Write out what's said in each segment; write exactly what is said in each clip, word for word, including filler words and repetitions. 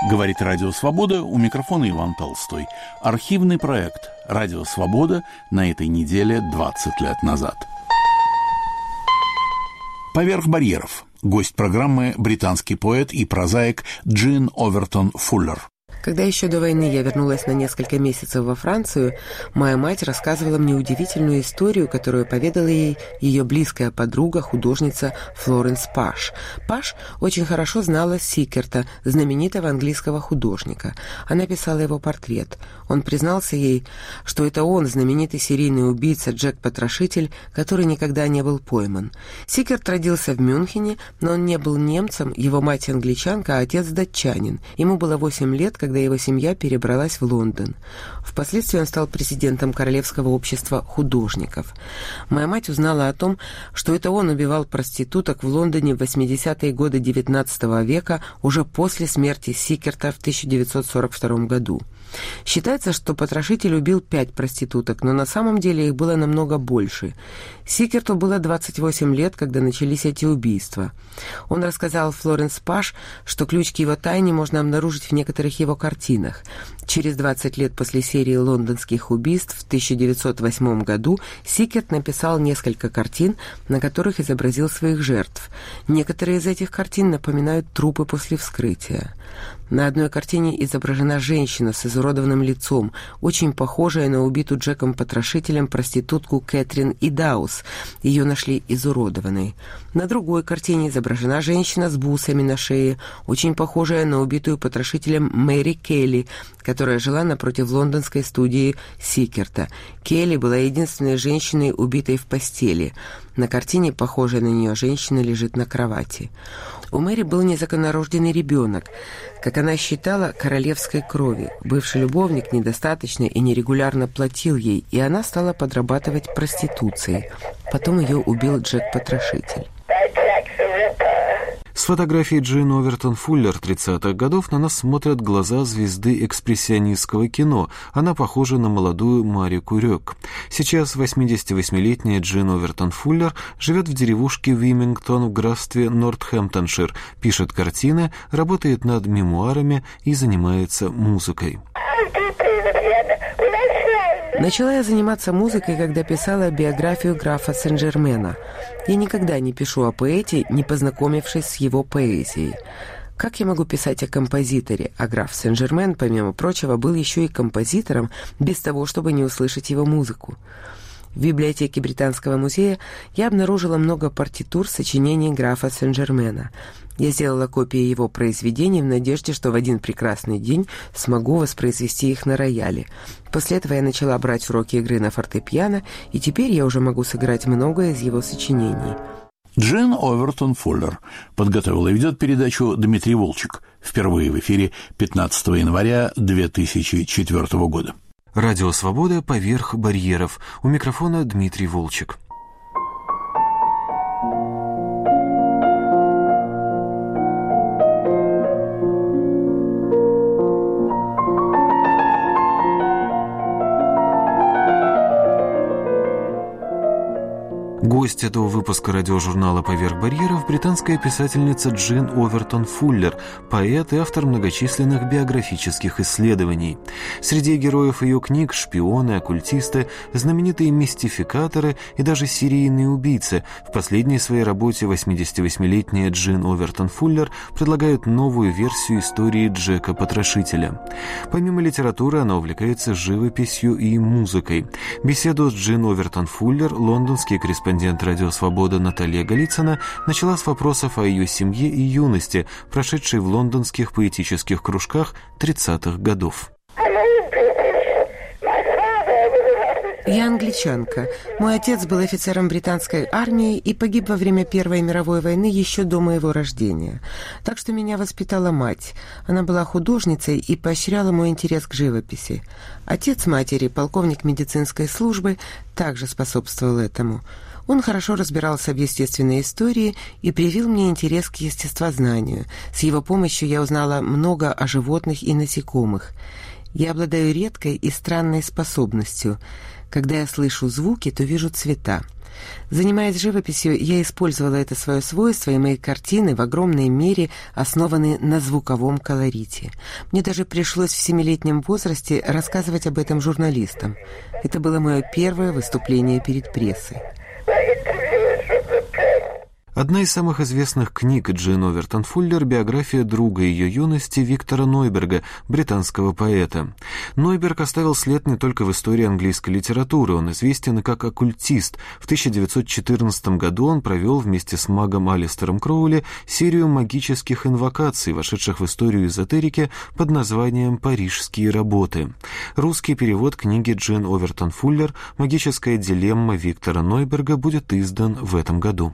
Говорит Радио Свобода, у микрофона Иван Толстой. Архивный проект «Радио Свобода» на этой неделе двадцать лет назад. «Поверх барьеров». Гость программы – британский поэт и прозаик Джин Овертон Фуллер. Когда еще до войны я вернулась на несколько месяцев во Францию, моя мать рассказывала мне удивительную историю, которую поведала ей ее близкая подруга, художница Флоренс Паш. Паш очень хорошо знала Сикерта, знаменитого английского художника. Она писала его портрет. Он признался ей, что это он, знаменитый серийный убийца Джек-потрошитель, который никогда не был пойман. Сикерт родился в Мюнхене, но он не был немцем, его мать англичанка, а отец датчанин. Ему было восемь лет, когда его семья перебралась в Лондон. Впоследствии он стал президентом Королевского общества художников. Моя мать узнала о том, что это он убивал проституток в Лондоне в восьмидесятые годы девятнадцатого века, уже после смерти Сикерта в тысяча девятьсот сорок втором году. Считается, что потрошитель убил пять проституток, но на самом деле их было намного больше. Сикерту было двадцать восемь лет, когда начались эти убийства. Он рассказал Флоренс Паш, что ключ к его тайне можно обнаружить в некоторых его картинах. Через двадцать лет после серии лондонских убийств в тысяча девятьсот восьмом году Сикерт написал несколько картин, на которых изобразил своих жертв. Некоторые из этих картин напоминают трупы после вскрытия. На одной картине изображена женщина с изуродованным лицом, очень похожая на убитую Джеком-потрошителем проститутку Кэтрин Идаус. Ее нашли изуродованной. На другой картине изображена женщина с бусами на шее, очень похожая на убитую потрошителем Мэри Келли, которая жила напротив лондонской студии Сикерта. Келли была единственной женщиной, убитой в постели. На картине похожая на нее женщина лежит на кровати. У Мэри был незаконнорожденный ребенок, как она считала, королевской крови. Бывший любовник недостаточно и нерегулярно платил ей, и она стала подрабатывать проституцией. Потом ее убил Джек-потрошитель. С фотографией Джин Овертон Фуллер тридцатых годов на нас смотрят глаза звезды экспрессионистского кино. Она похожа на молодую Марику Рёк. Сейчас восьмидесятивосьмилетняя Джин Овертон Фуллер живет в деревушке Вимингтон в графстве Нортхэмптоншир, пишет картины, работает над мемуарами и занимается музыкой. Начала я заниматься музыкой, когда писала биографию графа Сен-Жермена. Я никогда не пишу о поэте, не познакомившись с его поэзией. Как я могу писать о композиторе? А граф Сен-Жермен, помимо прочего, был еще и композитором, без того, чтобы не услышать его музыку. В библиотеке Британского музея я обнаружила много партитур сочинений графа Сен-Жермена. Я сделала копии его произведений в надежде, что в один прекрасный день смогу воспроизвести их на рояле. После этого я начала брать уроки игры на фортепиано, и теперь я уже могу сыграть многое из его сочинений. Джин Овертон Фуллер подготовил и ведет передачу Дмитрий Волчек. Впервые в эфире пятнадцатого января две тысячи четвёртого года. Радио «Свобода. Поверх барьеров». У микрофона Дмитрий Волчек. Гость этого выпуска радиожурнала «Поверх барьеров» – британская писательница Джин Овертон Фуллер, поэт и автор многочисленных биографических исследований. Среди героев ее книг – шпионы, оккультисты, знаменитые мистификаторы и даже серийные убийцы. В последней своей работе восьмидесятивосьмилетняя Джин Овертон Фуллер предлагает новую версию истории Джека-потрошителя. Помимо литературы, она увлекается живописью и музыкой. Беседу с Джин Овертон Фуллер лондонский корреспондент «Радио Свобода» Наталья Голицына начала с вопросов о ее семье и юности, прошедшей в лондонских поэтических кружках тридцатых годов. Я англичанка. Мой отец был офицером британской армии и погиб во время Первой мировой войны еще до моего рождения. Так что меня воспитала мать. Она была художницей и поощряла мой интерес к живописи. Отец матери, полковник медицинской службы, также способствовал этому. Он хорошо разбирался в естественной истории и привил мне интерес к естествознанию. С его помощью я узнала много о животных и насекомых. Я обладаю редкой и странной способностью. Когда я слышу звуки, то вижу цвета. Занимаясь живописью, я использовала это свое свойство, и мои картины в огромной мере основаны на звуковом колорите. Мне даже пришлось в семилетнем возрасте рассказывать об этом журналистам. Это было мое первое выступление перед прессой. Одна из самых известных книг Джин Овертон Фуллер – биография друга ее юности Виктора Нойберга, британского поэта. Нойберг оставил след не только в истории английской литературы, он известен как оккультист. В тысяча девятьсот четырнадцатом году он провел вместе с магом Алистером Кроули серию магических инвокаций, вошедших в историю эзотерики под названием «Парижские работы». Русский перевод книги Джин Овертон Фуллер «Магическая дилемма» Виктора Нойберга будет издан в этом году.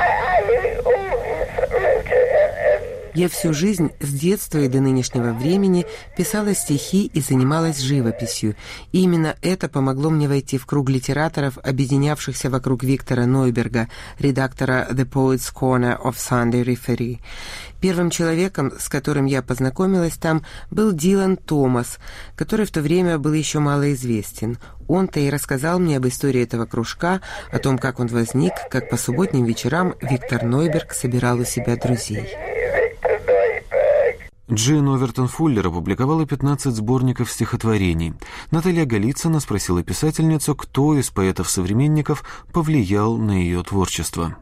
Я всю жизнь, с детства и до нынешнего времени, писала стихи и занималась живописью. И именно это помогло мне войти в круг литераторов, объединявшихся вокруг Виктора Нойберга, редактора The Poets' Corner of Sunday Referee. Первым человеком, с которым я познакомилась там, был Дилан Томас, который в то время был еще малоизвестен. Он-то и рассказал мне об истории этого кружка, о том, как он возник, как по субботним вечерам Виктор Нойберг собирал у себя друзей. Джин Овертон Фуллер опубликовала пятнадцать сборников стихотворений. Наталья Голицына спросила писательницу, кто из поэтов-современников повлиял на ее творчество.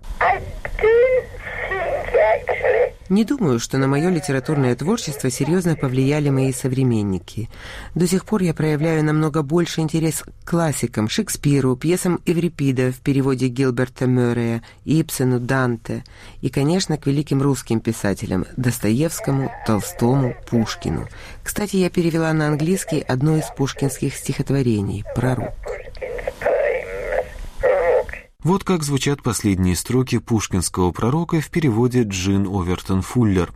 Не думаю, что на мое литературное творчество серьезно повлияли мои современники. До сих пор я проявляю намного больше интерес к классикам, Шекспиру, пьесам Эврипида в переводе Гилберта Мюррея, Ибсену, Данте и, конечно, к великим русским писателям Достоевскому, Толстому, Пушкину. Кстати, я перевела на английский одно из пушкинских стихотворений «Пророк». Вот как звучат последние строки пушкинского «Пророка» в переводе Джин Овертон Фуллер.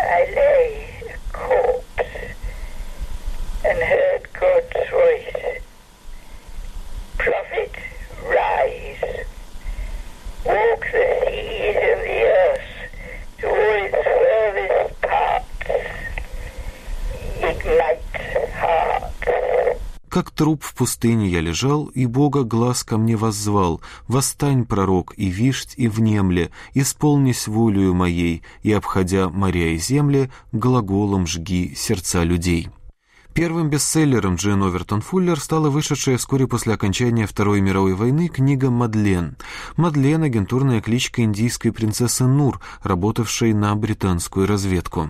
Как труп в пустыне я лежал, и Бога глаз ко мне воззвал. Восстань, пророк, и вишть, и внемле, исполнись волею моей, и, обходя моря и земли, глаголом жги сердца людей. Первым бестселлером Джин Овертон Фуллер стала вышедшая вскоре после окончания Второй мировой войны книга «Мадлен». Мадлен – агентурная кличка индийской принцессы Нур, работавшей на британскую разведку.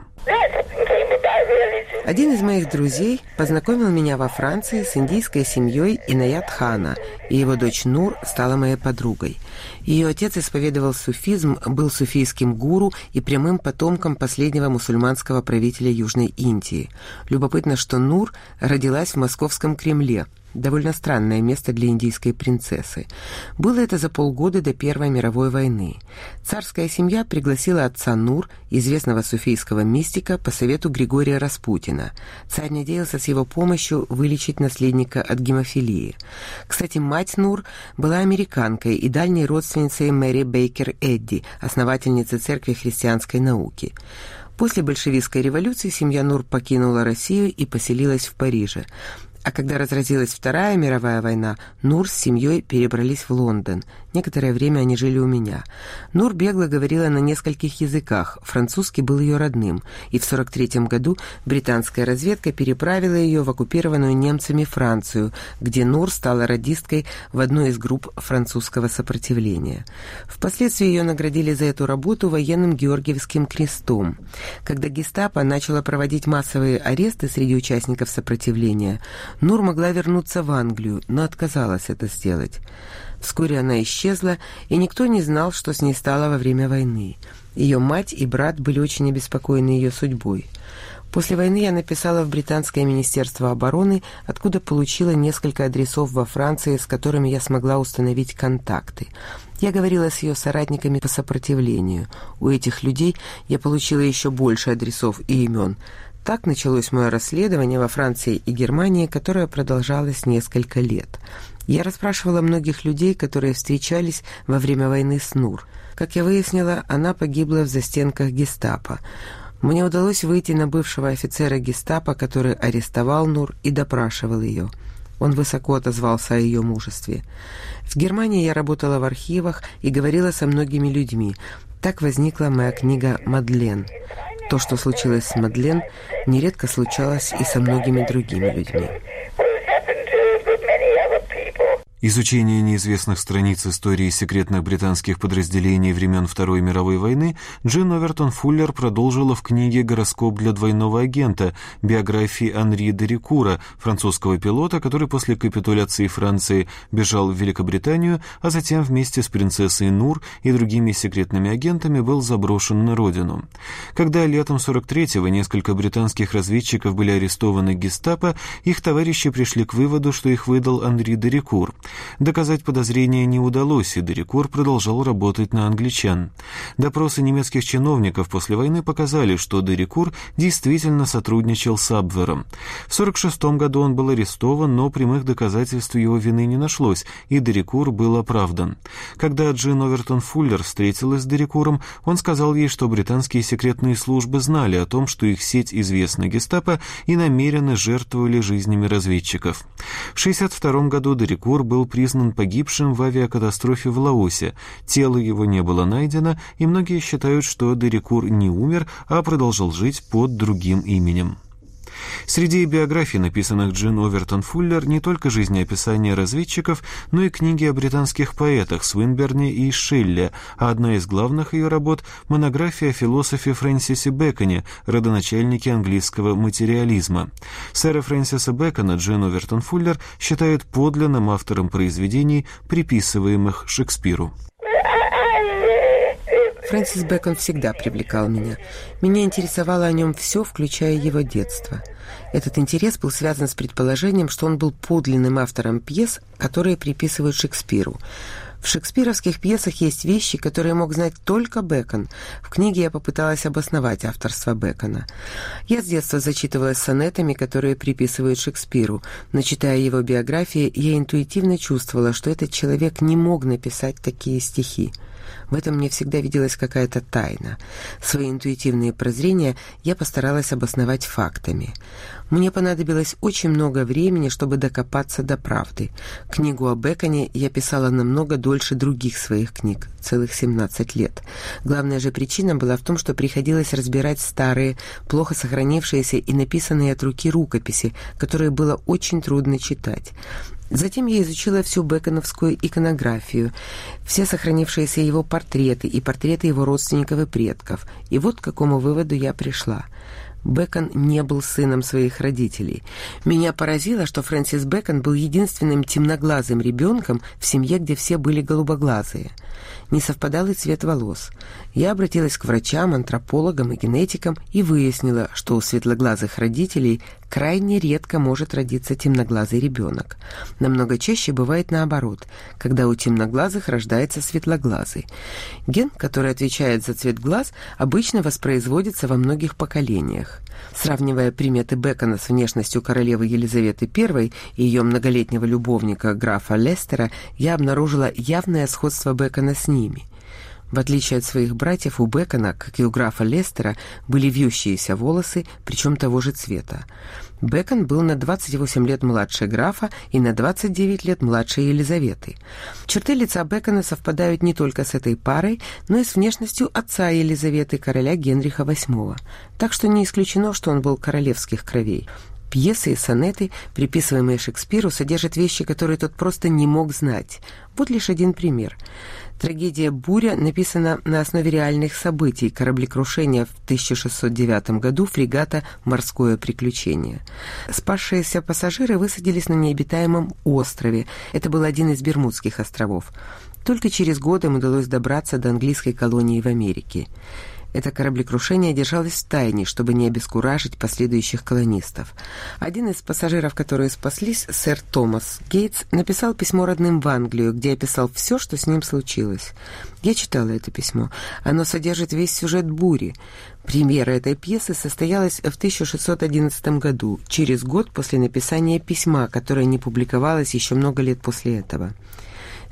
Один из моих друзей познакомил меня во Франции с индийской семьей Инаят Хана, и его дочь Нур стала моей подругой. Ее отец исповедовал суфизм, был суфийским гуру и прямым потомком последнего мусульманского правителя Южной Индии. Любопытно, что Нур родилась в московском Кремле. Довольно странное место для индийской принцессы. Было это за полгода до Первой мировой войны. Царская семья пригласила отца Нур, известного суфийского мистика, по совету Григория Распутина. Царь надеялся с его помощью вылечить наследника от гемофилии. Кстати, мать Нур была американкой и дальней родственницей Мэри Бейкер Эдди, основательницы Церкви христианской науки. После большевистской революции семья Нур покинула Россию и поселилась в Париже. А когда разразилась Вторая мировая война, Нур с семьей перебрались в Лондон. Некоторое время они жили у меня. Нур бегло говорила на нескольких языках, французский был ее родным, и в сорок третьем году британская разведка переправила ее в оккупированную немцами Францию, где Нур стала радисткой в одной из групп французского сопротивления. Впоследствии ее наградили за эту работу военным Георгиевским крестом. Когда гестапо начало проводить массовые аресты среди участников сопротивления, Нур могла вернуться в Англию, но отказалась это сделать. Вскоре она исчезла, и никто не знал, что с ней стало во время войны. Ее мать и брат были очень обеспокоены ее судьбой. После войны я написала в Британское министерство обороны, откуда получила несколько адресов во Франции, с которыми я смогла установить контакты. Я говорила с ее соратниками по сопротивлению. У этих людей я получила еще больше адресов и имен. Так началось мое расследование во Франции и Германии, которое продолжалось несколько лет. Я расспрашивала многих людей, которые встречались во время войны с Нур. Как я выяснила, она погибла в застенках гестапо. Мне удалось выйти на бывшего офицера гестапо, который арестовал Нур и допрашивал ее. Он высоко отозвался о ее мужестве. В Германии я работала в архивах и говорила со многими людьми. Так возникла моя книга «Мадлен». То, что случилось с Мадлен, нередко случалось и со многими другими людьми. Изучение неизвестных страниц истории секретных британских подразделений времен Второй мировой войны Джин Овертон Фуллер продолжила в книге «Гороскоп для двойного агента» биографии Анри де Рикура, французского пилота, который после капитуляции Франции бежал в Великобританию, а затем вместе с принцессой Нур и другими секретными агентами был заброшен на родину. Когда летом сорок третьего несколько британских разведчиков были арестованы гестапо, их товарищи пришли к выводу, что их выдал Анри де Рикур. Доказать подозрения не удалось, и де Рикур продолжал работать на англичан. Допросы немецких чиновников после войны показали, что де Рикур действительно сотрудничал с Абвером. В сорок шестом году он был арестован, но прямых доказательств его вины не нашлось, и де Рикур был оправдан. Когда Джин Овертон Фуллер встретилась с де Рикуром, он сказал ей, что британские секретные службы знали о том, что их сеть известна гестапо, и намеренно жертвовали жизнями разведчиков. В шестьдесят втором году де Рикур был признан погибшим в авиакатастрофе в Лаосе. Тело его не было найдено, и многие считают, что де Рикур не умер, а продолжал жить под другим именем. Среди биографий, написанных Джин Овертон Фуллер, не только жизнеописания разведчиков, но и книги о британских поэтах Свинберне и Шелле, а одна из главных ее работ – монография о философе Фрэнсисе Бэконе, родоначальнике английского материализма. Сэра Фрэнсиса Бэкона Джин Овертон Фуллер считает подлинным автором произведений, приписываемых Шекспиру. Фрэнсис Бэкон всегда привлекал меня. Меня интересовало о нем все, включая его детство. Этот интерес был связан с предположением, что он был подлинным автором пьес, которые приписывают Шекспиру. В шекспировских пьесах есть вещи, которые мог знать только Бэкон. В книге я попыталась обосновать авторство Бэкона. Я с детства зачитывалась сонетами, которые приписывают Шекспиру, но, читая его биографии, я интуитивно чувствовала, что этот человек не мог написать такие стихи. В этом мне всегда виделась какая-то тайна. Свои интуитивные прозрения я постаралась обосновать фактами. Мне понадобилось очень много времени, чтобы докопаться до правды. Книгу о Бэконе я писала намного дольше других своих книг, целых семнадцать лет. Главная же причина была в том, что приходилось разбирать старые, плохо сохранившиеся и написанные от руки рукописи, которые было очень трудно читать. Затем я изучила всю бэконовскую иконографию, все сохранившиеся его портреты и портреты его родственников и предков. И вот к какому выводу я пришла. Бэкон не был сыном своих родителей. Меня поразило, что Фрэнсис Бэкон был единственным темноглазым ребенком в семье, где все были голубоглазые. Не совпадал и цвет волос. Я обратилась к врачам, антропологам и генетикам и выяснила, что у светлоглазых родителей крайне редко может родиться темноглазый ребенок. Намного чаще бывает наоборот, когда у темноглазых рождается светлоглазый. Ген, который отвечает за цвет глаз, обычно воспроизводится во многих поколениях. Сравнивая приметы Бэкона с внешностью королевы Елизаветы Первой и ее многолетнего любовника графа Лестера, я обнаружила явное сходство Бэкона с ними. В отличие от своих братьев, у Бэкона, как и у графа Лестера, были вьющиеся волосы, причем того же цвета. Бэкон был на двадцать восемь лет младше графа и на двадцать девять лет младше Елизаветы. Черты лица Бэкона совпадают не только с этой парой, но и с внешностью отца Елизаветы, короля Генриха восьмого. Так что не исключено, что он был королевских кровей. Пьесы и сонеты, приписываемые Шекспиру, содержат вещи, которые тот просто не мог знать. Вот лишь один пример. Трагедия «Буря» написана на основе реальных событий кораблекрушения в тысяча шестьсот девятом году фрегата «Морское приключение». Спасшиеся пассажиры высадились на необитаемом острове. Это был один из Бермудских островов. Только через год им удалось добраться до английской колонии в Америке. Это кораблекрушение держалось в тайне, чтобы не обескуражить последующих колонистов. Один из пассажиров, которые спаслись, сэр Томас Гейтс, написал письмо родным в Англию, где описал все, что с ним случилось. Я читала это письмо. Оно содержит весь сюжет «Бури». Премьера этой пьесы состоялась в тысяча шестьсот одиннадцатом году, через год после написания письма, которое не публиковалось еще много лет после этого.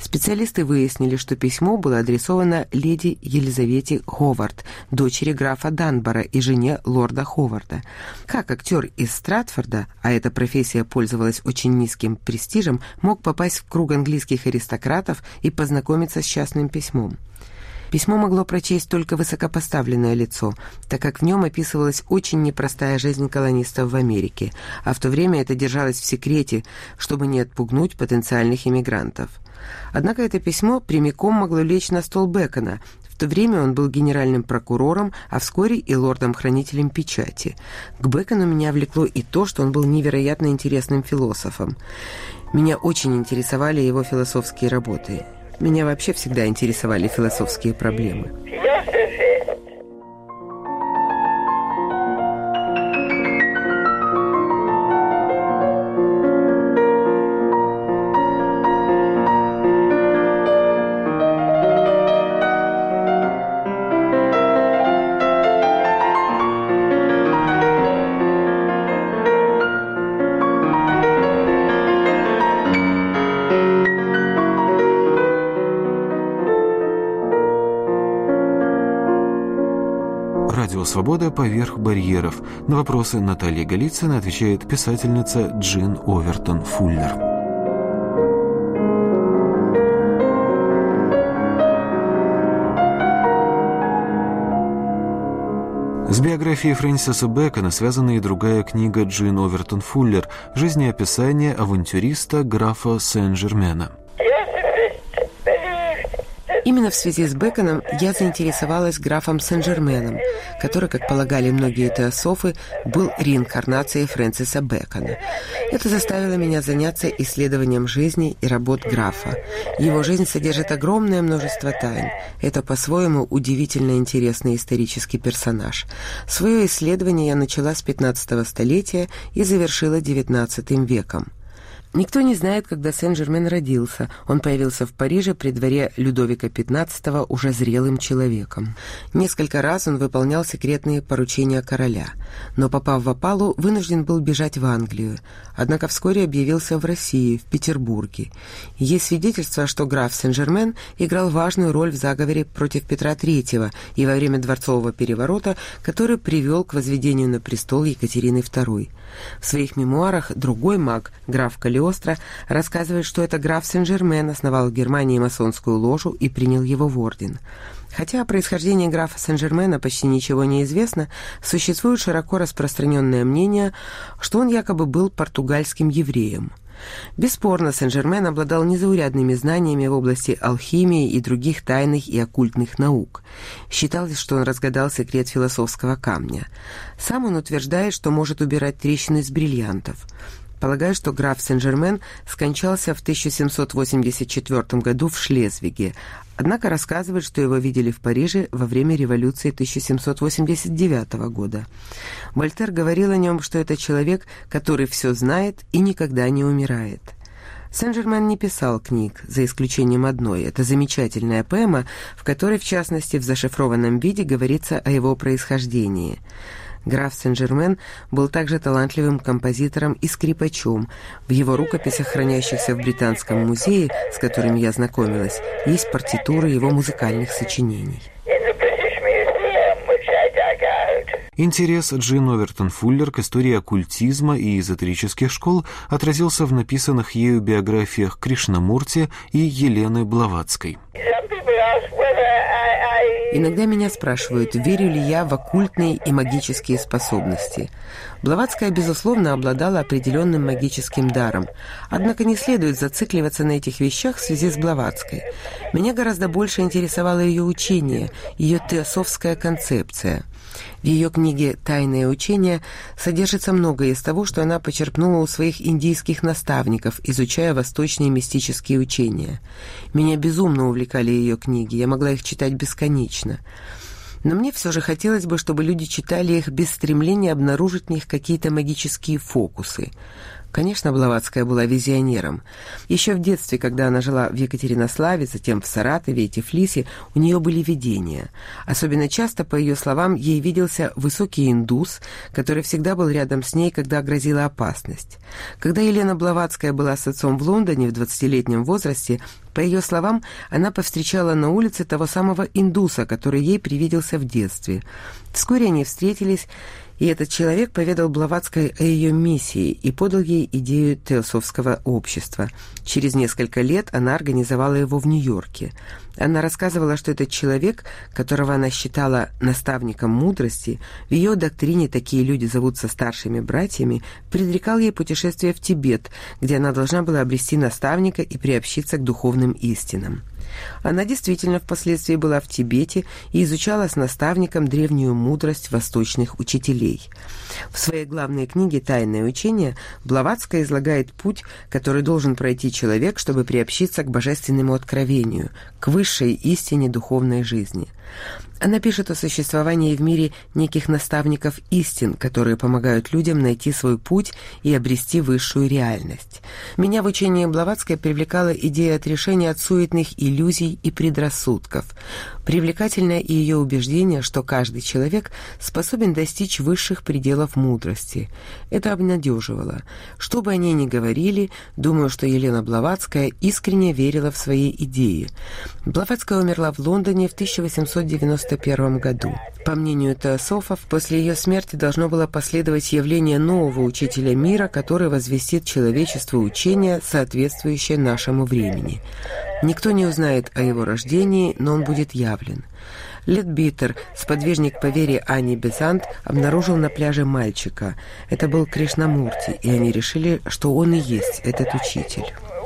Специалисты выяснили, что письмо было адресовано леди Елизавете Ховард, дочери графа Данбора и жене лорда Ховарда. Как актер из Стратфорда, а эта профессия пользовалась очень низким престижем, мог попасть в круг английских аристократов и познакомиться с частным письмом? Письмо могло прочесть только высокопоставленное лицо, так как в нем описывалась очень непростая жизнь колонистов в Америке, а в то время это держалось в секрете, чтобы не отпугнуть потенциальных иммигрантов. Однако это письмо прямиком могло лечь на стол Бэкона. В то время он был генеральным прокурором, а вскоре и лордом-хранителем печати. К Бэкону меня влекло и то, что он был невероятно интересным философом. Меня очень интересовали его философские работы. Меня вообще всегда интересовали философские проблемы. Радио «Свобода. Поверх барьеров». На вопросы Натальи Голицыной отвечает писательница Джин Овертон Фуллер. С биографией Фрэнсиса Бэкона связана и другая книга Джин Овертон Фуллер «Жизнеописание авантюриста графа Сен-Жермена». Именно в связи с Бэконом я заинтересовалась графом Сен-Жерменом, который, как полагали многие теософы, был реинкарнацией Фрэнсиса Бэкона. Это заставило меня заняться исследованием жизни и работ графа. Его жизнь содержит огромное множество тайн. Это по-своему удивительно интересный исторический персонаж. Свое исследование я начала с пятнадцатого столетия и завершила девятнадцатым веком. Никто не знает, когда Сен-Жермен родился. Он появился в Париже при дворе Людовика пятнадцатого уже зрелым человеком. Несколько раз он выполнял секретные поручения короля, но, попав в опалу, вынужден был бежать в Англию. Однако вскоре объявился в России, в Петербурге. Есть свидетельство, что граф Сен-Жермен играл важную роль в заговоре против Петра Третьего и во время дворцового переворота, который привел к возведению на престол Екатерины Второй. В своих мемуарах другой маг, граф Калиостро, рассказывает, что это граф Сен-Жермен основал в Германии масонскую ложу и принял его в орден. Хотя о происхождении графа Сен-Жермена почти ничего не известно, существует широко распространенное мнение, что он якобы был португальским евреем. Бесспорно, Сен-Жермен обладал незаурядными знаниями в области алхимии и других тайных и оккультных наук. Считалось, что он разгадал секрет философского камня. Сам он утверждает, что может убирать трещины из бриллиантов. Полагаю, что граф Сен-Жермен скончался в тысяча семьсот восемьдесят четвёртом году в Шлезвиге, однако рассказывает, что его видели в Париже во время революции тысяча семьсот восемьдесят девятого года. Вольтер говорил о нем, что это человек, который все знает и никогда не умирает. Сен-Жермен не писал книг, за исключением одной. Это замечательная поэма, в которой, в частности, в зашифрованном виде говорится о его происхождении. Граф Сен-Жермен был также талантливым композитором и скрипачом. В его рукописях, хранящихся в Британском музее, с которыми я знакомилась, есть партитуры его музыкальных сочинений. Интерес Джин Овертон Фуллер к истории оккультизма и эзотерических школ отразился в написанных ею биографиях Кришнамурти и Елены Блаватской. Иногда меня спрашивают, верю ли я в оккультные и магические способности. Блаватская, безусловно, обладала определенным магическим даром. Однако не следует зацикливаться на этих вещах в связи с Блаватской. Меня гораздо больше интересовало ее учение, ее теософская концепция. В ее книге «Тайное учение» содержится многое из того, что она почерпнула у своих индийских наставников, изучая восточные мистические учения. Меня безумно увлекали ее книги, я могла их читать бесконечно. Но мне все же хотелось бы, чтобы люди читали их без стремления обнаружить в них какие-то магические фокусы. Конечно, Блаватская была визионером. Еще в детстве, когда она жила в Екатеринославе, затем в Саратове и Тифлисе, у нее были видения. Особенно часто, по ее словам, ей виделся высокий индус, который всегда был рядом с ней, когда грозила опасность. Когда Елена Блаватская была с отцом в Лондоне в двадцатилетнем возрасте, По ее словам, она повстречала на улице того самого индуса, который ей привиделся в детстве. Вскоре они встретились, и этот человек поведал Блаватской о ее миссии и подал ей идею теософского общества. Через несколько лет она организовала его в Нью-Йорке. Она рассказывала, что этот человек, которого она считала наставником мудрости, в ее доктрине такие люди зовутся старшими братьями, предрекал ей путешествие в Тибет, где она должна была обрести наставника и приобщиться к духовным истинам. Она действительно впоследствии была в Тибете и изучала с наставником древнюю мудрость восточных учителей. В своей главной книге «Тайное учение» Блаватская излагает путь, который должен пройти человек, чтобы приобщиться к божественному откровению, к высшей истине духовной жизни. Она пишет о существовании в мире неких наставников истин, которые помогают людям найти свой путь и обрести высшую реальность. Меня в учении Блаватской привлекала идея отрешения от суетных иллюзий и предрассудков. Привлекательно и ее убеждение, что каждый человек способен достичь высших пределов мудрости. Это обнадеживало. Что бы они ни говорили, думаю, что Елена Блаватская искренне верила в свои идеи. Блаватская умерла в Лондоне в тысяча восемьсот девяносто первом году. По мнению теософов, после ее смерти должно было последовать явление нового учителя мира, который возвестит человечеству учение, соответствующее нашему времени. Никто не узнает о его рождении, но он будет явлен. Ледбитер, сподвижник по вере Ани Безант, обнаружил на пляже мальчика. Это был Кришнамурти, и они решили, что он и есть этот учитель.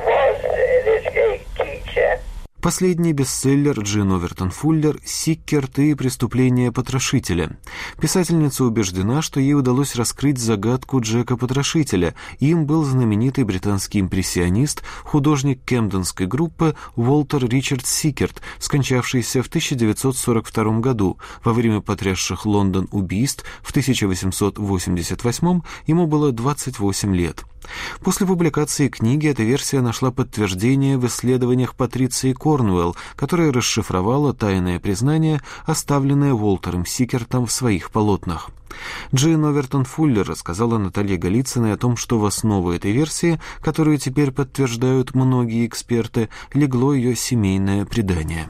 Последний бестселлер Джин Овертон Фуллер «Сиккерт и преступление потрошителя». Писательница убеждена, что ей удалось раскрыть загадку Джека Потрошителя. Им был знаменитый британский импрессионист, художник кемденской группы Уолтер Ричард Сиккерт, скончавшийся в тысяча девятьсот сорок втором году. Во время потрясших Лондон убийств в тысяча восемьсот восемьдесят восьмом ему было двадцать восемь лет. После публикации книги эта версия нашла подтверждение в исследованиях Патриции Корнуэлл, которая расшифровала тайное признание, оставленное Уолтером Сиккертом в своих полотнах. Джин Овертон Фуллер рассказала Наталье Голицыной о том, что в основу этой версии, которую теперь подтверждают многие эксперты, легло ее семейное предание.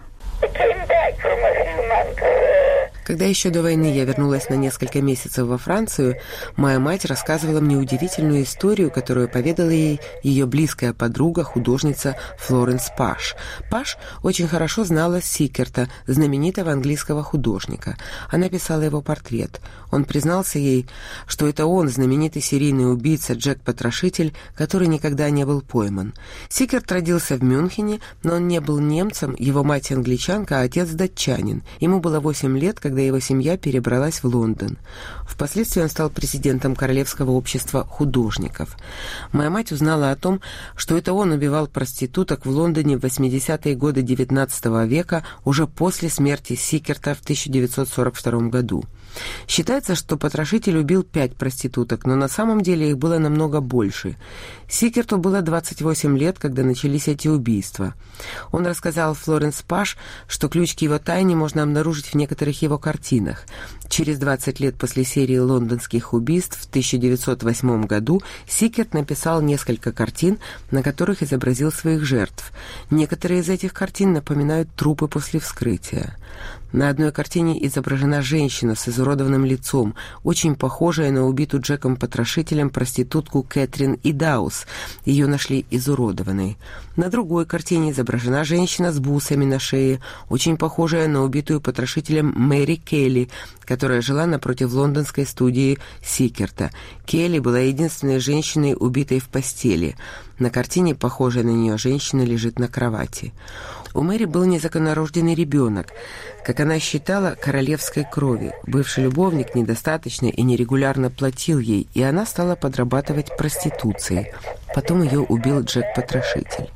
Когда еще до войны я вернулась на несколько месяцев во Францию, моя мать рассказывала мне удивительную историю, которую поведала ей ее близкая подруга, художница Флоренс Паш. Паш очень хорошо знала Сиккерта, знаменитого английского художника. Она писала его портрет. Он признался ей, что это он, знаменитый серийный убийца Джек-потрошитель, который никогда не был пойман. Сиккерт родился в Мюнхене, но он не был немцем, его мать англичанка, а отец датчанин. Ему было восемь лет, когда его семья перебралась в Лондон. Впоследствии он стал президентом Королевского общества художников. Моя мать узнала о том, что это он убивал проституток в Лондоне в восьмидесятые годы девятнадцатого века, уже после смерти Сиккерта в тысяча девятьсот сорок втором году. Считается, что потрошитель убил пять проституток, но на самом деле их было намного больше. Сиккерту было двадцать восемь лет, когда начались эти убийства. Он рассказал Флоренс Паш, что ключ к его тайне можно обнаружить в некоторых его картинах. Через двадцать лет после серии лондонских убийств в тысяча девятьсот восьмом году Сиккерт написал несколько картин, на которых изобразил своих жертв. Некоторые из этих картин напоминают трупы после вскрытия. На одной картине изображена женщина с изуродованным лицом, очень похожая на убитую Джеком-потрошителем проститутку Кэтрин Идаус. Ее нашли изуродованной. На другой картине изображена женщина с бусами на шее, очень похожая на убитую потрошителем Мэри Келли, которая жила напротив лондонской студии Сиккерта. Келли была единственной женщиной, убитой в постели. На картине похожая на нее женщина лежит на кровати. У Мэри был незаконнорожденный ребенок, как она считала, королевской крови. Бывший любовник недостаточно и нерегулярно платил ей, и она стала подрабатывать проституцией. Потом ее убил Джек-потрошитель.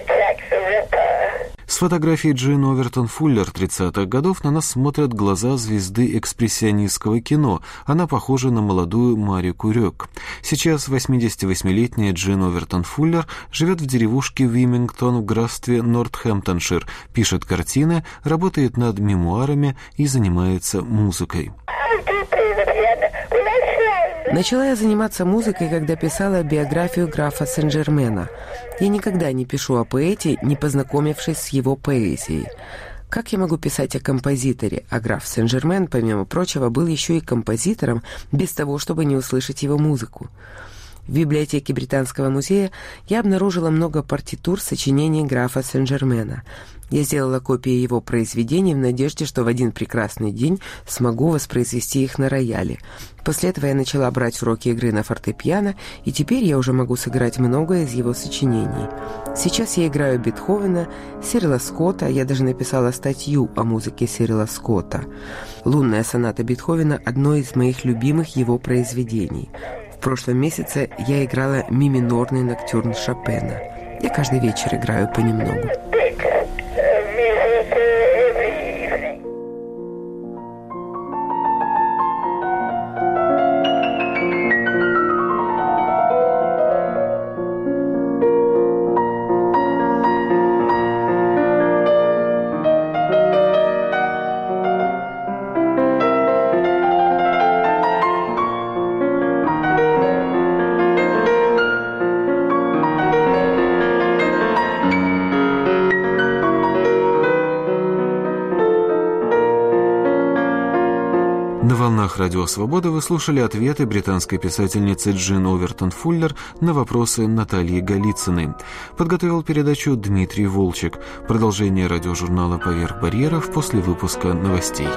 С фотографией Джин Овертон Фуллер тридцатых годов на нас смотрят глаза звезды экспрессионистского кино. Она похожа на молодую Мари Курёк. Сейчас восьмидесятивосьмилетняя Джин Овертон Фуллер живет в деревушке Вимингтон в графстве Нортхэмптоншир, пишет картины, работает над мемуарами и занимается музыкой. Начала я заниматься музыкой, когда писала биографию графа Сен-Жермена. Я никогда не пишу о поэте, не познакомившись с его поэзией. Как я могу писать о композиторе? А граф Сен-Жермен, помимо прочего, был еще и композитором, без того, чтобы не услышать его музыку. В библиотеке Британского музея я обнаружила много партитур сочинений графа Сен-Жермена. Я сделала копии его произведений в надежде, что в один прекрасный день смогу воспроизвести их на рояле. После этого я начала брать уроки игры на фортепиано, и теперь я уже могу сыграть многое из его сочинений. Сейчас я играю Бетховена, Сирила Скотта, я даже написала статью о музыке Сирила Скотта. «Лунная соната Бетховена» — одно из моих любимых его произведений. В прошлом месяце я играла ми-минорный ноктюрн Шопена. Я каждый вечер играю понемногу. На волнах Радио Свобода вы слушали ответы британской писательницы Джин Овертон Фуллер на вопросы Натальи Голицыной. Подготовил передачу Дмитрий Волчек. Продолжение радиожурнала «Поверх барьеров» после выпуска новостей.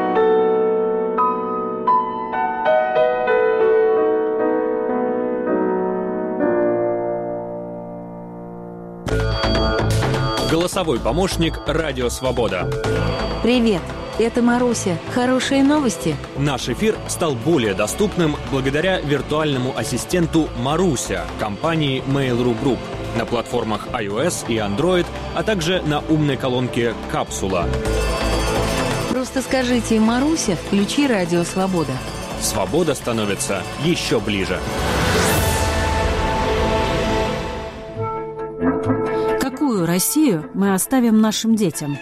Голосовой помощник «Радио Свобода». Привет, это Маруся. Хорошие новости? Наш эфир стал более доступным благодаря виртуальному ассистенту Маруся компании Mail.ru Group на платформах iOS и Android, а также на умной колонке «Капсула». Просто скажите: «Маруся, включи Радио Свобода». Свобода становится еще ближе. Какую Россию мы оставим нашим детям?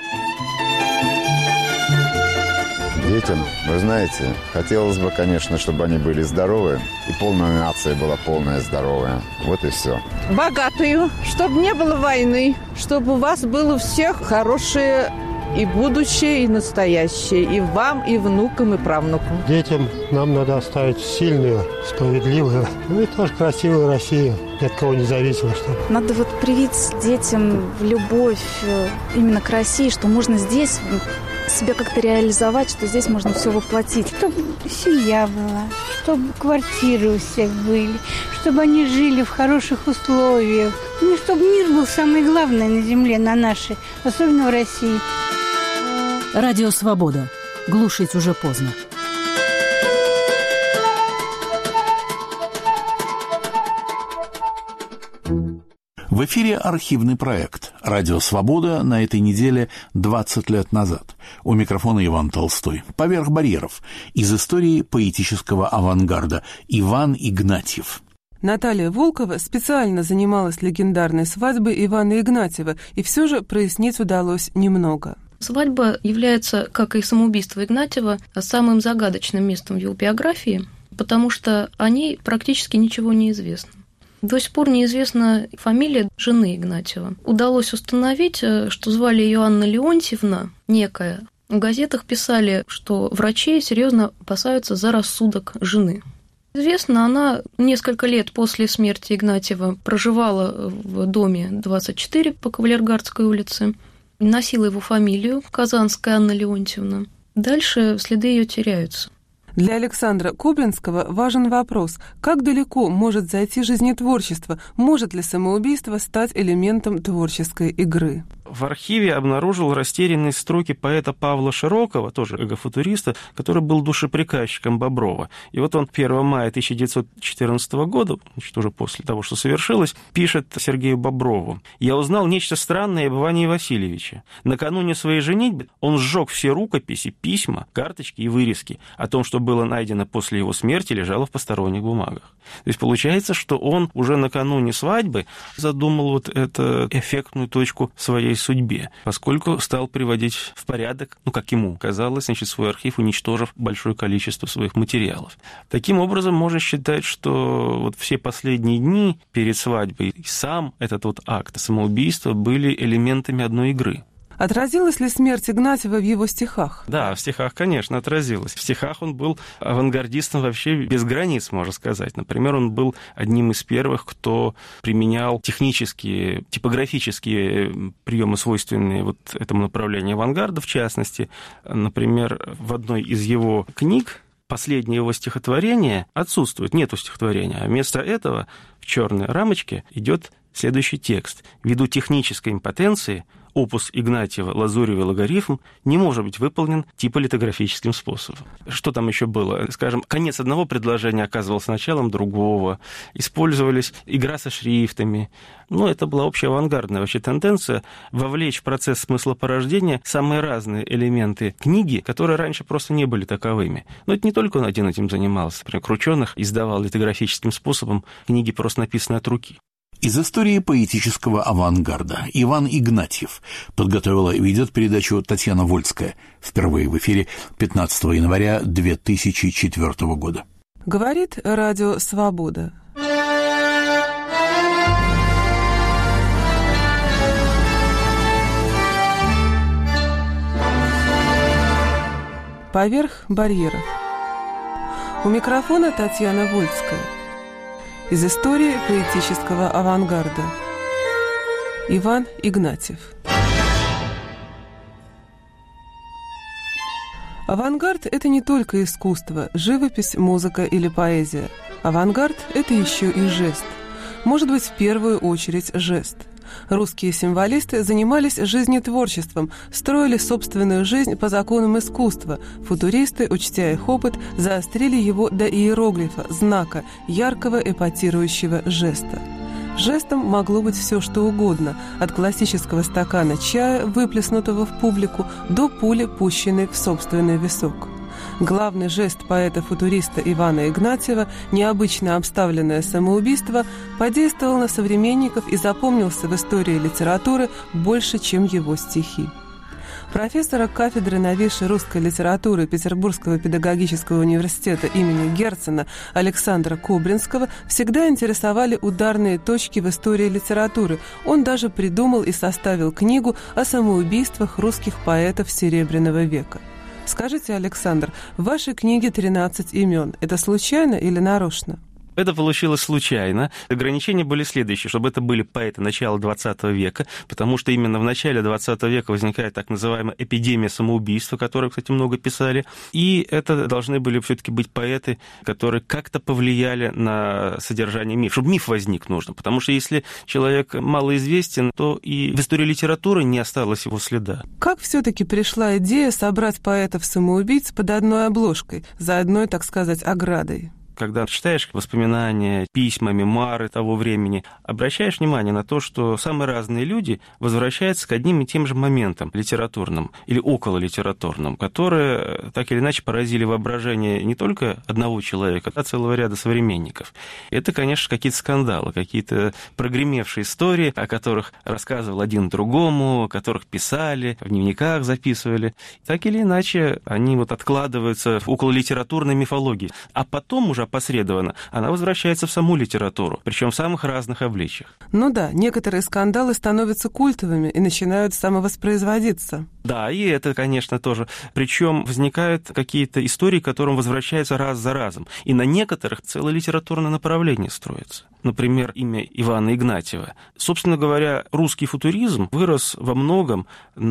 Детям, вы знаете, хотелось бы, конечно, чтобы они были здоровы, и полная нация была полная здоровая. Вот и все. Богатую, чтобы не было войны, чтобы у вас было у всех хорошее и будущее, и настоящее, и вам, и внукам, и правнукам. Детям нам надо оставить сильную, справедливую, ну и тоже красивую Россию, ни от кого не зависимо. Чтобы... Надо вот привить детям любовь именно к России, что можно здесь себя как-то реализовать, что здесь можно все воплотить. Чтобы семья была, чтобы квартиры у всех были, чтобы они жили в хороших условиях. Ну, чтобы мир был самое главное на земле, на нашей, особенно в России. Радио Свобода. Глушить уже поздно. В эфире архивный проект «Радио Свобода» на этой неделе двадцать лет назад. У микрофона Иван Толстой. «Поверх барьеров» из истории поэтического авангарда. Иван Игнатьев. Наталья Волкова специально занималась легендарной свадьбой Ивана Игнатьева, и все же прояснить удалось немного. Свадьба является, как и самоубийство Игнатьева, самым загадочным местом в его биографии, потому что о ней практически ничего не известно. До сих пор неизвестна фамилия жены Игнатьева. Удалось установить, что звали ее Анна Леонтьевна, некая. В газетах писали, что врачи серьезно опасаются за рассудок жены. Известно, она несколько лет после смерти Игнатьева проживала в доме двадцать четыре по Кавалергардской улице, носила его фамилию, Казанская Анна Леонтьевна. Дальше следы ее теряются. Для Александра Кобринского важен вопрос, как далеко может зайти жизнетворчество, может ли самоубийство стать элементом творческой игры. В архиве обнаружил растерянные строки поэта Павла Широкова, тоже эгофутуриста, который был душеприказчиком Боброва. И вот он первого мая тысяча девятьсот четырнадцатого года, значит, уже после того, что совершилось, пишет Сергею Боброву: «Я узнал нечто странное об Иване Васильевиче. Накануне своей женитьбы он сжег все рукописи, письма, карточки и вырезки о том, что было найдено после его смерти, лежало в посторонних бумагах. То есть получается, что он уже накануне свадьбы задумал вот эту эффектную точку в своей судьбе, поскольку стал приводить в порядок, ну, как ему казалось, значит, свой архив, уничтожив большое количество своих материалов. Таким образом, можно считать, что вот все последние дни перед свадьбой и сам этот вот акт самоубийства были элементами одной игры. Отразилась ли смерть Игнатьева в его стихах? Да, в стихах, конечно, отразилась. В стихах он был авангардистом вообще без границ, можно сказать. Например, он был одним из первых, кто применял технические, типографические приемы, свойственные вот этому направлению авангарда, в частности. Например, в одной из его книг последнее его стихотворение отсутствует, нету стихотворения, а вместо этого в черной рамочке идет следующий текст. Ввиду технической импотенции опус Игнатьева «Лазуревый логарифм» не может быть выполнен типолитографическим способом. Что там еще было? Скажем, конец одного предложения оказывался началом другого. Использовались игра со шрифтами. Ну, это была общая авангардная вообще тенденция вовлечь в процесс смыслопорождения самые разные элементы книги, которые раньше просто не были таковыми. Но это не только он один этим занимался. Например, Крученых издавал литографическим способом книги, просто написанные от руки. Из истории поэтического авангарда Иван Игнатьев подготовила и ведет передачу Татьяна Вольская, впервые в эфире пятнадцатого января две тысячи четвёртого года. Говорит радио «Свобода». Поверх барьеров. У микрофона Татьяна Вольская. Из истории поэтического авангарда. Иван Игнатьев. Авангард – это не только искусство, живопись, музыка или поэзия. Авангард – это еще и жест. Может быть, в первую очередь жест. Русские символисты занимались жизнетворчеством, строили собственную жизнь по законам искусства. Футуристы, учтя их опыт, заострили его до иероглифа, знака, яркого эпатирующего жеста. Жестом могло быть все, что угодно, от классического стакана чая, выплеснутого в публику, до пули, пущенной в собственный висок. Главный жест поэта-футуриста Ивана Игнатьева, необычно обставленное самоубийство, подействовал на современников и запомнился в истории литературы больше, чем его стихи. Профессора кафедры новейшей русской литературы Петербургского педагогического университета имени Герцена Александра Кобринского всегда интересовали ударные точки в истории литературы. Он даже придумал и составил книгу о самоубийствах русских поэтов Серебряного века. Скажите, Александр, в вашей книге тринадцать имен. Это случайно или нарочно? Это получилось случайно. Ограничения были следующие, чтобы это были поэты начала двадцатого века, потому что именно в начале двадцатого века возникает так называемая эпидемия самоубийства, которую, кстати, много писали, и это должны были все-таки быть поэты, которые как-то повлияли на содержание мифа, чтобы миф возник нужно, потому что если человек малоизвестен, то и в истории литературы не осталось его следа. Как все-таки пришла идея собрать поэтов-самоубийц под одной обложкой, за одной, так сказать, оградой? Когда читаешь воспоминания, письма, мемуары того времени, обращаешь внимание на то, что самые разные люди возвращаются к одним и тем же моментам литературным или окололитературным, которые так или иначе поразили воображение не только одного человека, а целого ряда современников. Это, конечно, какие-то скандалы, какие-то прогремевшие истории, о которых рассказывал один другому, о которых писали, в дневниках записывали. Так или иначе, они вот откладываются в окололитературной мифологии. А потом уже опосредованно, она возвращается в саму литературу, причем в самых разных обличиях. Ну да, некоторые скандалы становятся культовыми и начинают самовоспроизводиться. Да, и это, конечно, тоже. Причем возникают какие-то истории, к которым возвращаются раз за разом. И на некоторых целое литературное направление строится. Например, имя Ивана Игнатьева. Собственно говоря, русский футуризм вырос во многом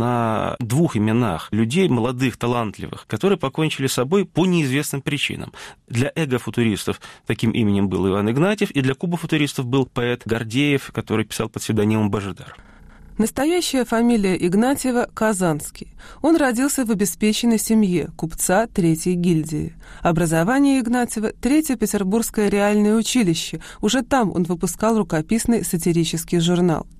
на двух именах людей молодых, талантливых, которые покончили с собой по неизвестным причинам. Для эго-футуристов таким именем был Иван Игнатьев, и для кубофутуристов был поэт Гордеев, который писал под псевдонимом Божидар. Настоящая фамилия Игнатьева – Казанский. Он родился в обеспеченной семье купца Третьей гильдии. Образование Игнатьева – Третье Петербургское реальное училище. Уже там он выпускал рукописный сатирический журнал.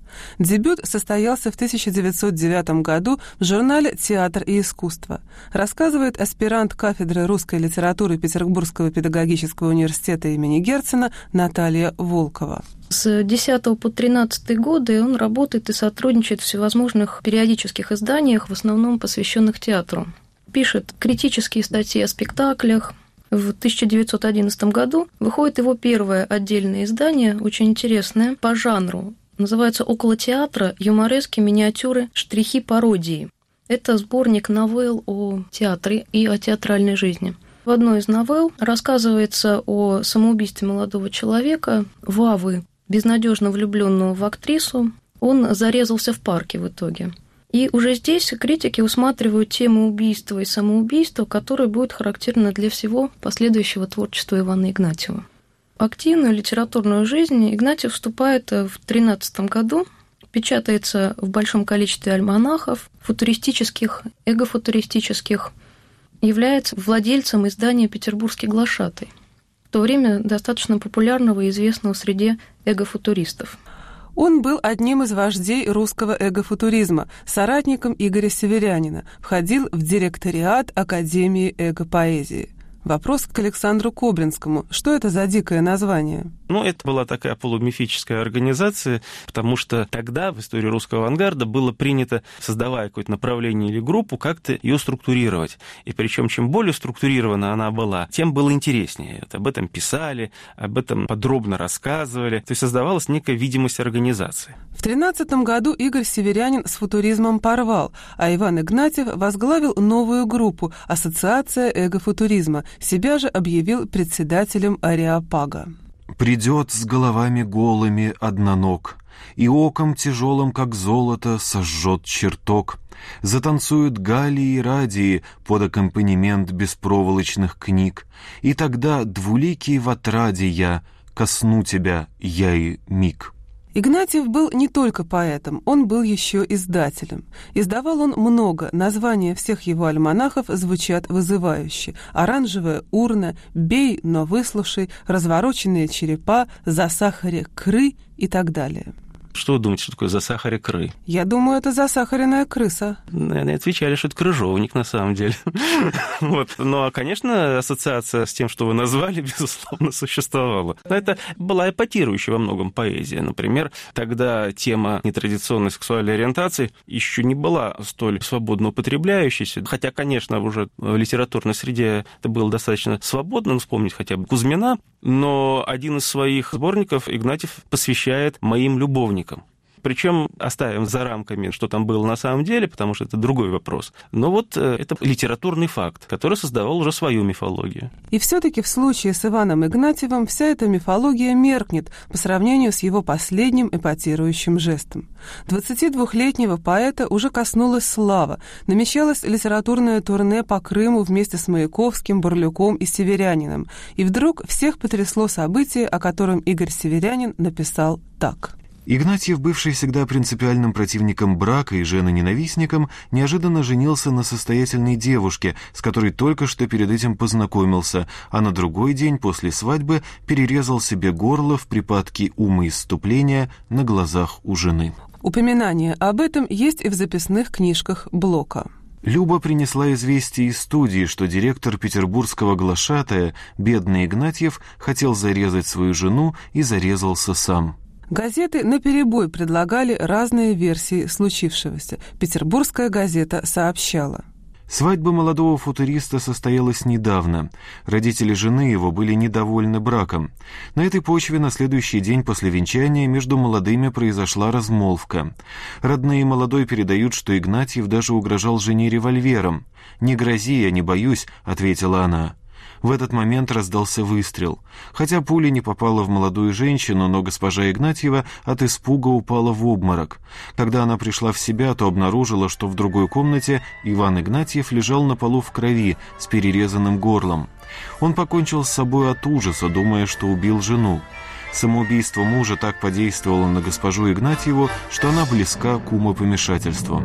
Дебют состоялся в тысяча девятьсот девятом году в журнале «Театр и искусство». Рассказывает аспирант кафедры русской литературы Петербургского педагогического университета имени Герцена Наталья Волкова. С десятого по тринадцатый годы он работает и сотрудничает в всевозможных периодических изданиях, в основном посвященных театру. Пишет критические статьи о спектаклях. В тысяча девятьсот одиннадцатом году выходит его первое отдельное издание, очень интересное, по жанру. Называется «Около театра. Юморески, миниатюры, штрихи, пародии». Это сборник новелл о театре и о театральной жизни. В одной из новелл рассказывается о самоубийстве молодого человека, Вавы, безнадежно влюбленного в актрису. Он зарезался в парке в итоге. И уже здесь критики усматривают тему убийства и самоубийства, которая будет характерна для всего последующего творчества Ивана Игнатьева. В активную литературную жизнь Игнатьев вступает в тринадцатом году, печатается в большом количестве альманахов, футуристических, эгофутуристических, является владельцем издания «Петербургский глашатай», в то время достаточно популярного и известного среди эгофутуристов. Он был одним из вождей русского эгофутуризма, соратником Игоря Северянина, входил в директориат Академии эгопоэзии. Вопрос к Александру Кобринскому. Что это за дикое название? Ну, это была такая полумифическая организация, потому что тогда в истории русского авангарда было принято, создавая какое-то направление или группу, как-то ее структурировать. И причем, чем более структурирована она была, тем было интереснее. Вот об этом писали, об этом подробно рассказывали. То есть создавалась некая видимость организации. В тринадцатом году Игорь Северянин с футуризмом порвал, а Иван Игнатьев возглавил новую группу «Ассоциация эгофутуризма». Себя же объявил председателем Ареопага. «Придет с головами голыми одноног, и оком тяжелым, как золото, сожжет чертог. Затанцуют галии и радии под аккомпанемент беспроволочных книг, и тогда двуликий в отраде я, косну тебя я и миг». Игнатьев был не только поэтом, он был еще издателем. Издавал он много, названия всех его альманахов звучат вызывающе. «Оранжевая урна», «Бей, но выслушай», «Развороченные черепа», «Засахаря кры» и так далее. Что вы думаете, что такое засахаря кры? Я думаю, это засахаренная крыса. Они отвечали, что это крыжовник на самом деле. Вот. Ну, а, конечно, ассоциация с тем, что вы назвали, безусловно, существовала. Но это была эпатирующая во многом поэзия. Например, тогда тема нетрадиционной сексуальной ориентации еще не была столь свободно употребляющейся. Хотя, конечно, уже в литературной среде это было достаточно свободно, вспомнить хотя бы Кузьмина. Но один из своих сборников Игнатьев посвящает «Моим любовникам». Причем оставим за рамками, что там было на самом деле, потому что это другой вопрос. Но вот это литературный факт, который создавал уже свою мифологию. И все-таки в случае с Иваном Игнатьевым вся эта мифология меркнет по сравнению с его последним эпатирующим жестом. двадцатидвухлетнего поэта уже коснулась слава. Намечалось литературное турне по Крыму вместе с Маяковским, Бурлюком и Северяниным. И вдруг всех потрясло событие, о котором Игорь Северянин написал так. Игнатьев, бывший всегда принципиальным противником брака и женоненавистником, неожиданно женился на состоятельной девушке, с которой только что перед этим познакомился, а на другой день после свадьбы перерезал себе горло в припадке умоисступления на глазах у жены. Упоминание об этом есть и в записных книжках Блока. Люба принесла известие из студии, что директор петербургского глашатая, бедный Игнатьев, хотел зарезать свою жену и зарезался сам. Газеты наперебой предлагали разные версии случившегося. Петербургская газета сообщала. Свадьба молодого футуриста состоялась недавно. Родители жены его были недовольны браком. На этой почве на следующий день после венчания между молодыми произошла размолвка. Родные молодой передают, что Игнатьев даже угрожал жене револьвером. «Не грози, я не боюсь», — ответила она. В этот момент раздался выстрел. Хотя пуля не попала в молодую женщину, но госпожа Игнатьева от испуга упала в обморок. Когда она пришла в себя, то обнаружила, что в другой комнате Иван Игнатьев лежал на полу в крови с перерезанным горлом. Он покончил с собой от ужаса, думая, что убил жену. Самоубийство мужа так подействовало на госпожу Игнатьеву, что она близка к умопомешательству.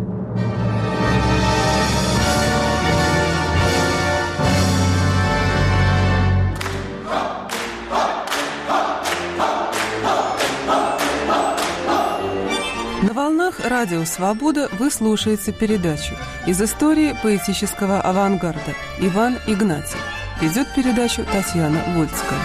Радио «Свобода» вы слушаете передачу «Из истории поэтического авангарда» Иван Игнатьев. Ведет передачу Татьяна Вольцкая.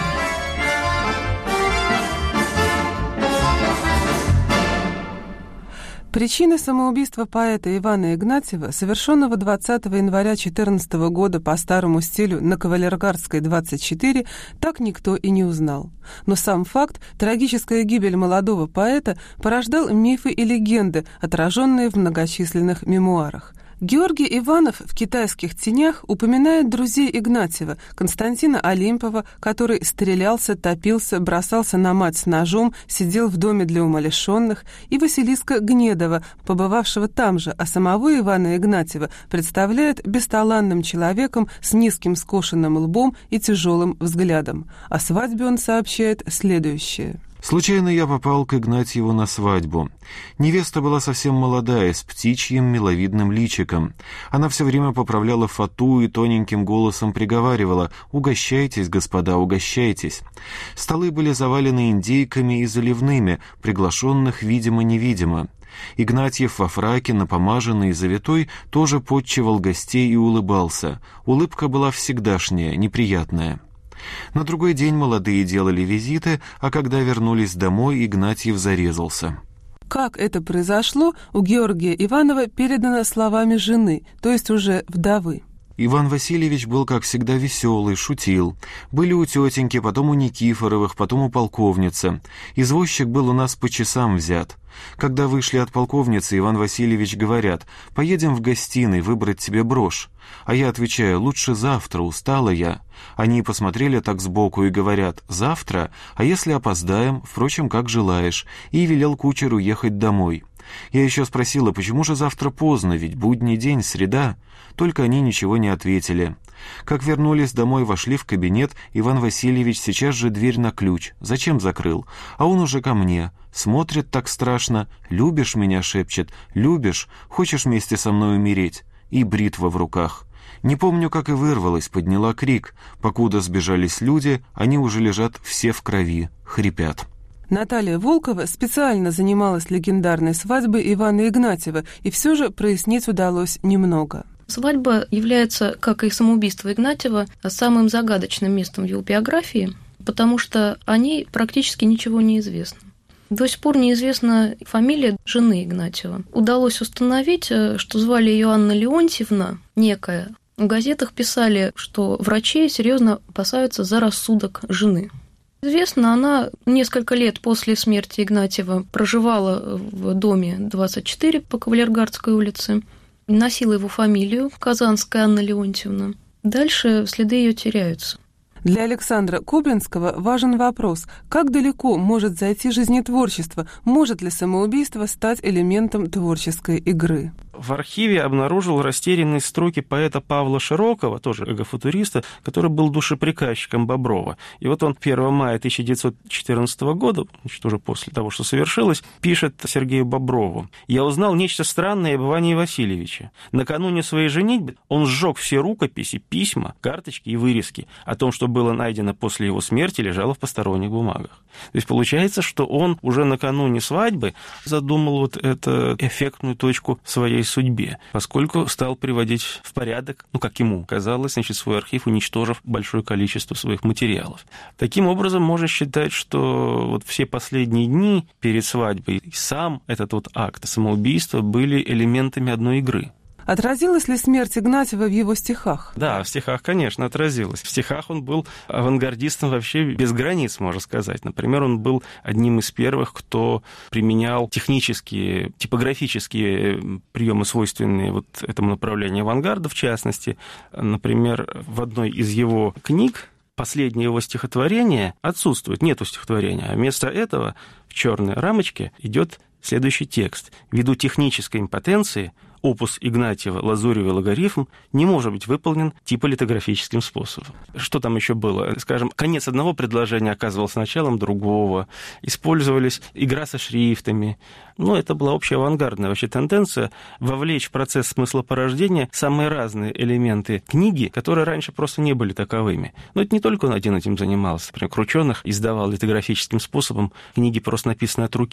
Причины самоубийства поэта Ивана Игнатьева, совершенного двадцатого января две тысячи четырнадцатого года по старому стилю на Кавалергардской, двадцать четыре, так никто и не узнал. Но сам факт, трагическая гибель молодого поэта, порождал мифы и легенды, отраженные в многочисленных мемуарах. Георгий Иванов в «Китайских тенях» упоминает друзей Игнатьева, Константина Олимпова, который стрелялся, топился, бросался на мать с ножом, сидел в доме для умалишенных, и Василиска Гнедова, побывавшего там же, а самого Ивана Игнатьева представляет бесталанным человеком с низким скошенным лбом и тяжелым взглядом. О свадьбе он сообщает следующее. Случайно я попал к Игнатьеву на свадьбу. Невеста была совсем молодая, с птичьим миловидным личиком. Она все время поправляла фату и тоненьким голосом приговаривала: «Угощайтесь, господа, угощайтесь». Столы были завалены индейками и заливными, приглашенных видимо-невидимо. Игнатьев во фраке, напомаженный и завитой, тоже подчивал гостей и улыбался. Улыбка была всегдашняя, неприятная. На другой день молодые делали визиты, а когда вернулись домой, Игнатьев зарезался. Как это произошло, у Георгия Иванова передано словами жены, то есть уже вдовы. Иван Васильевич был, как всегда, веселый, шутил. Были у тетеньки, потом у Никифоровых, потом у полковницы. Извозчик был у нас по часам взят. Когда вышли от полковницы, Иван Васильевич говорят: «Поедем в гостиной выбрать тебе брошь». А я отвечаю: «Лучше завтра, устала я». Они посмотрели так сбоку и говорят: «Завтра? А если опоздаем? Впрочем, как желаешь». И велел кучеру ехать домой. Я еще спросила: «Почему же завтра поздно, ведь будний день, среда?» Только они ничего не ответили. Как вернулись домой, вошли в кабинет, Иван Васильевич сейчас же дверь на ключ. Зачем закрыл? А он уже ко мне. Смотрит так страшно. «Любишь меня?» — шепчет. «Любишь? Хочешь вместе со мной умереть?» И бритва в руках. Не помню, как и вырвалась, подняла крик. Покуда сбежались люди, они уже лежат все в крови, хрипят. Наталья Волкова специально занималась легендарной свадьбой Ивана Игнатьева, и все же прояснить удалось немного. Свадьба является, как и самоубийство Игнатьева, самым загадочным местом в его биографии, потому что о ней практически ничего не известно. До сих пор неизвестна фамилия жены Игнатьева. Удалось установить, что звали ее Анна Леонтьевна, некая. В газетах писали, что врачи серьезно опасаются за рассудок жены. Известно, она несколько лет после смерти Игнатьева проживала в доме двадцать четыре по Кавалергардской улице, носила его фамилию, Казанская Анна Леонтьевна. Дальше следы ее теряются. Для Александра Кобринского важен вопрос, как далеко может зайти жизнетворчество, может ли самоубийство стать элементом творческой игры. В архиве обнаружил растерянные строки поэта Павла Широкова, тоже эгофутуриста, который был душеприказчиком Боброва. И вот он первого мая тысяча девятьсот четырнадцатого года, значит, уже после того, что совершилось, пишет Сергею Боброву: «Я узнал нечто странное об Иване Васильевиче. Накануне своей женитьбы он сжег все рукописи, письма, карточки и вырезки. О том, что было найдено после его смерти, лежало в посторонних бумагах». То есть получается, что он уже накануне свадьбы задумал вот эту эффектную точку в своей судьбе, поскольку стал приводить в порядок, ну, как ему казалось, значит, свой архив, уничтожив большое количество своих материалов. Таким образом, можно считать, что вот все последние дни перед свадьбой и сам этот вот акт самоубийства были элементами одной игры. Отразилась ли смерть Игнатьева в его стихах? Да, в стихах, конечно, отразилась. В стихах он был авангардистом вообще без границ, можно сказать. Например, он был одним из первых, кто применял технические, типографические приемы, свойственные вот этому направлению авангарда, в частности. Например, в одной из его книг последнее его стихотворение отсутствует, нету стихотворения, а вместо этого в черной рамочке идет следующий текст. «Ввиду технической импотенции опус Игнатьева «Лазуревый логарифм» не может быть выполнен типолитографическим способом». Что там еще было? Скажем, конец одного предложения оказывался началом другого. Использовались игра со шрифтами. Ну, это была общая авангардная вообще тенденция вовлечь в процесс смыслопорождения самые разные элементы книги, которые раньше просто не были таковыми. Но это не только он один этим занимался. Например, Крученых издавал литографическим способом книги, просто написанные от руки.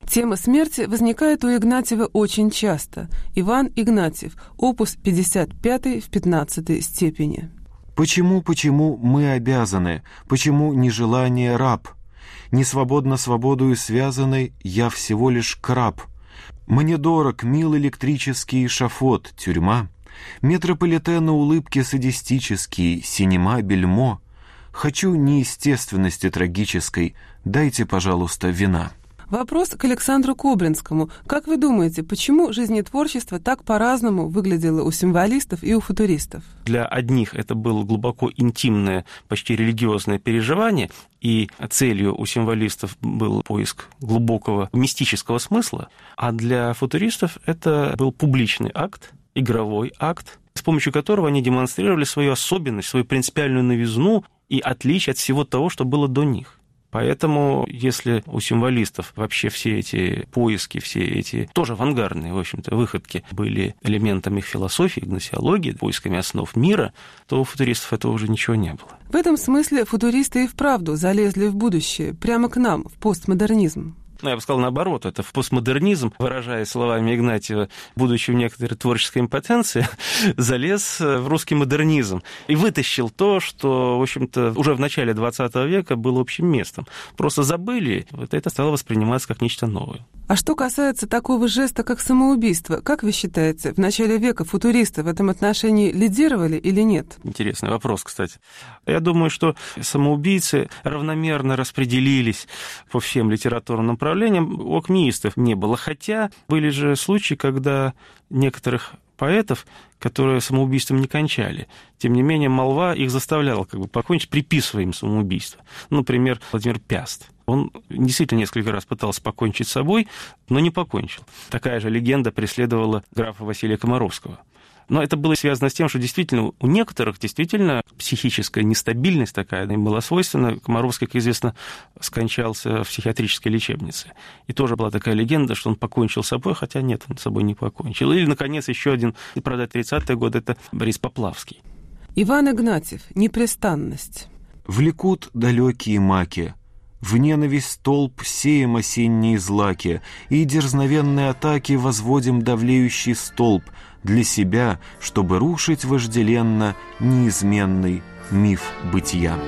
Тема смерти возникает у Игнатьева очень часто. Иван Игнатьев, опус пятьдесят пять в пятнадцатой степени. Почему, почему мы обязаны? Почему нежелание раб? Не свободно свободою связанной, я всего лишь краб. Мне дорог, мил электрический эшафот, тюрьма. Метрополитена улыбки садистические, синема, бельмо. Хочу неестественности трагической, дайте, пожалуйста, вина. Вопрос к Александру Кобринскому. Как вы думаете, почему жизнетворчество так по-разному выглядело у символистов и у футуристов? Для одних это было глубоко интимное, почти религиозное переживание, и целью у символистов был поиск глубокого мистического смысла, а для футуристов это был публичный акт, игровой акт, с помощью которого они демонстрировали свою особенность, свою принципиальную новизну и отличие от всего того, что было до них. Поэтому, если у символистов вообще все эти поиски, все эти тоже авангардные, в общем-то, выходки были элементами их философии, гносеологии, поисками основ мира, то у футуристов этого уже ничего не было. В этом смысле футуристы и вправду залезли в будущее, прямо к нам, в постмодернизм. Ну, я бы сказал наоборот, это в постмодернизм, выражаясь словами Игнатьева, будучи в некоторой творческой импотенции, залез в русский модернизм и вытащил то, что, в общем-то, уже в начале двадцатого века было общим местом. Просто забыли, вот это стало восприниматься как нечто новое. А что касается такого жеста, как самоубийство, как вы считаете, в начале века футуристы в этом отношении лидировали или нет? Интересный вопрос, кстати. Я думаю, что самоубийцы равномерно распределились по всем литературным направлениям. У акмеистов не было, хотя были же случаи, когда некоторых поэтов, которые самоубийством не кончали. Тем не менее, молва их заставляла как бы покончить, приписывая им самоубийство. Например, Владимир Пяст. Он действительно несколько раз пытался покончить с собой, но не покончил. Такая же легенда преследовала графа Василия Комаровского. Но это было связано с тем, что действительно у некоторых действительно психическая нестабильность такая им была свойственна. Комаровский, как известно, скончался в психиатрической лечебнице. И тоже была такая легенда, что он покончил с собой, хотя нет, он с собой не покончил. Или, наконец, еще один, правда, тридцатые годы, это Борис Поплавский. Иван Игнатьев. Непрестанность. Влекут далекие маки, в ненависть толп сеем осенние злаки, и дерзновенные атаки возводим давлеющий столб для себя, чтобы рушить вожделенно неизменный миф бытия.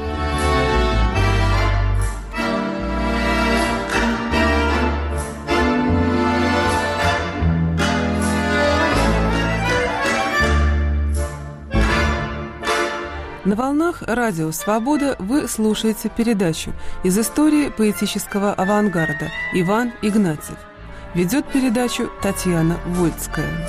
На волнах радио «Свобода» вы слушаете передачу из истории поэтического авангарда Иван Игнатьев. Ведет передачу Татьяна Вольцкая.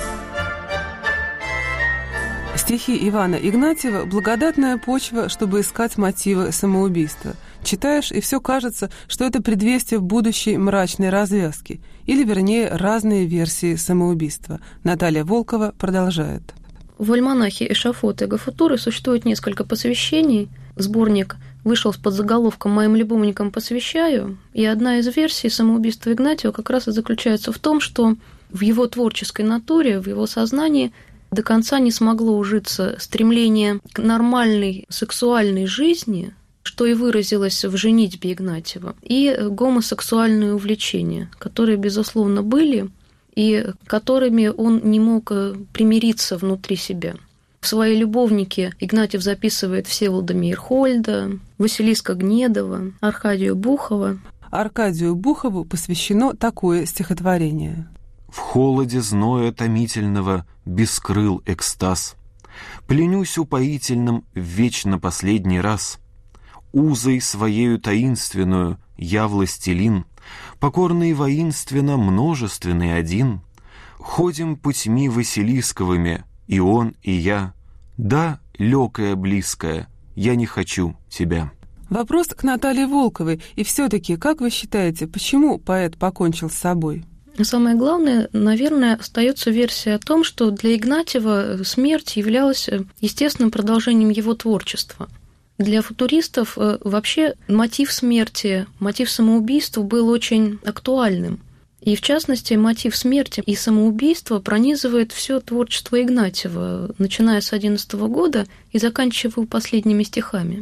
Стихи Ивана Игнатьева – благодатная почва, чтобы искать мотивы самоубийства. Читаешь, и все кажется, что это предвестие будущей мрачной развязки, или, вернее, разные версии самоубийства. Наталья Волкова продолжает. В альманахе «Эшафот и Гафутуры» существует несколько посвящений. Сборник вышел с подзаголовком «Моим любовникам посвящаю», и одна из версий самоубийства Игнатьева как раз и заключается в том, что в его творческой натуре, в его сознании до конца не смогло ужиться стремление к нормальной сексуальной жизни, что и выразилось в женитьбе Игнатьева, и гомосексуальные увлечения, которые, безусловно, были, и которыми он не мог примириться внутри себя. В свои любовники Игнатьев записывает Всеволода Мейерхольда, Василиска Гнедова, Аркадия Бухова. Аркадию Бухову посвящено такое стихотворение. В холоде зноя томительного бескрыл экстаз. Пленюсь упоительным в вечно последний раз. Узой своею таинственную я властелин, покорный воинственно множественный один. Ходим путьми Василисковыми, и он, и я. Да, лёкая близкая, я не хочу тебя. Вопрос к Наталье Волковой. И все-таки, как вы считаете, почему поэт покончил с собой? Самое главное, наверное, остается версия о том, что для Игнатьева смерть являлась естественным продолжением его творчества. Для футуристов вообще мотив смерти, мотив самоубийства был очень актуальным. И, в частности, мотив смерти и самоубийства пронизывает все творчество Игнатьева, начиная с одиннадцатого года и заканчивая последними стихами.